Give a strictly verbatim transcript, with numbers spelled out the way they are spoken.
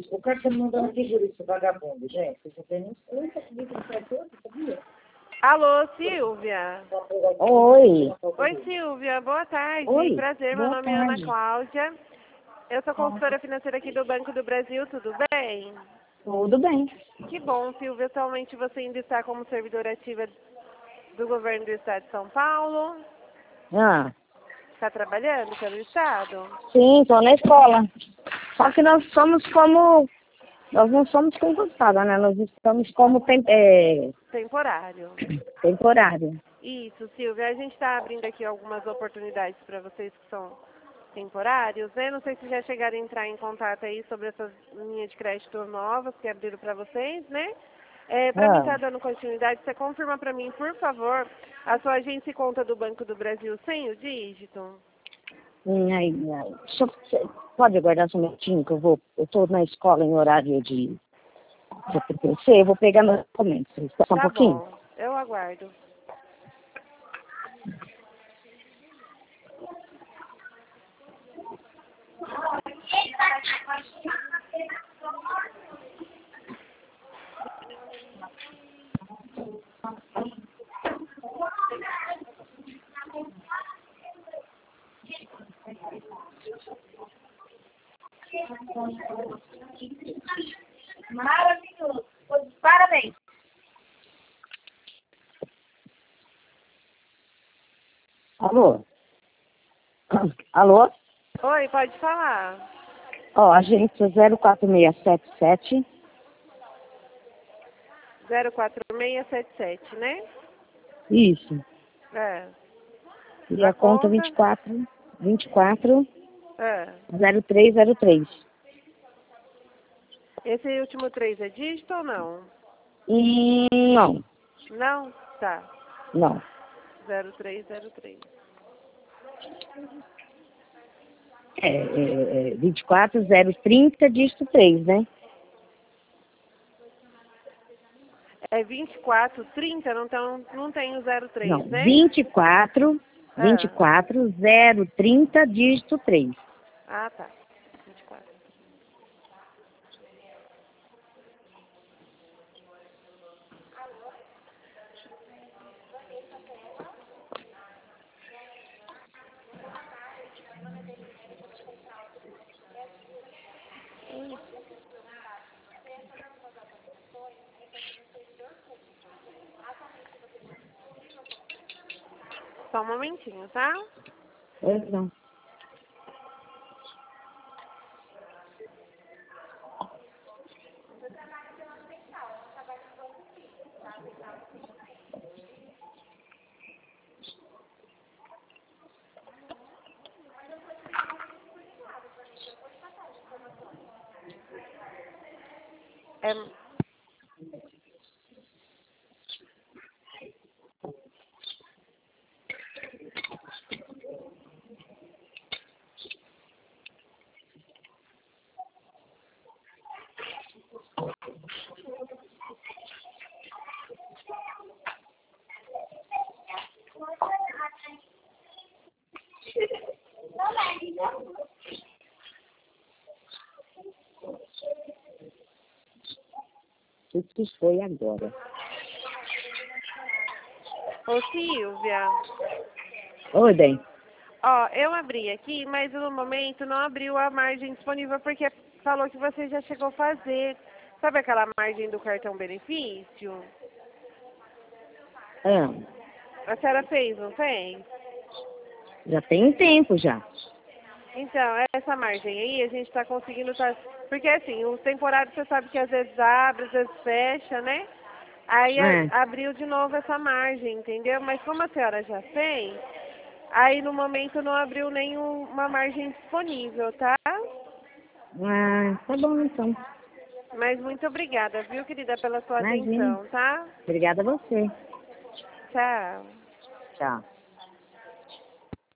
O cartão não dá figura esse vagabundo, gente. Você tem nem eu consegui comprar todo, sabia? Alô, Silvia. Oi. Oi, Silvia. Boa tarde. Oi. Prazer, Boa meu nome é tarde. Ana Cláudia. Eu sou consultora financeira aqui do Banco do Brasil, tudo bem? Tudo bem. Que bom, Silvia. Atualmente você ainda está como servidora ativa do governo do estado de São Paulo. Ah, Está trabalhando pelo estado? sim, estou na escola. Só que nós somos como... Nós não somos concursadas, né? Nós estamos como tem, é, Temporário. temporário. Isso, Silvia. A gente está abrindo aqui algumas oportunidades para vocês que são temporários, né? Não sei se já chegaram a entrar em contato aí sobre essas linhas de crédito novas que abriram para vocês, né? É, para mim Ah. estar dando continuidade, você confirma para mim, por favor, a sua agência e conta do Banco do Brasil sem o dígito? Hum, aí, aí. Deixa eu- Você pode aguardar só um minutinho que eu vou... Eu estou na escola em horário de... de P P C, eu vou pegar meus documentos. Só um Tá pouquinho. bom, eu aguardo. Maravilhoso. Parabéns. Alô? Alô? Oi, pode falar. Ó, agência zero quatro seis sete sete. zero quatro seis sete sete, né? Isso. É. E A a conta conta? vinte e quatro, vinte e quatro, É. zero três zero três. Esse último três é dígito ou não? Hum, não, Não? Tá. não. zero três zero três. É, é, é vinte e quatro, zero trinta, dígito três, né? É vinte e quatro, trinta, não, tão, não tem o zero três, Não, né? vinte e quatro, vinte e Ah, quatro, zero trinta, dígito três. ah tá. vinte e quatro. Só um momentinho, tá? Pois não. É, O que foi agora? Ô, Silvia, Oi, bem. ó, eu abri aqui, mas no momento não abriu a margem disponível porque falou que você já chegou a fazer. Sabe aquela margem do cartão benefício? Ah, A senhora fez, não fez? já tem um tempo já. Então, essa margem aí, a gente está conseguindo... Tá... Porque, assim, o temporário, você sabe que às vezes abre, às vezes fecha, né? Aí É. a- abriu de novo essa margem, entendeu? Mas como a senhora já fez, aí no momento não abriu nenhuma margem disponível, tá? Ah, tá bom então. Mas muito obrigada, viu, querida, pela sua Imagina. atenção, tá? Obrigada a você. Tchau. Tchau.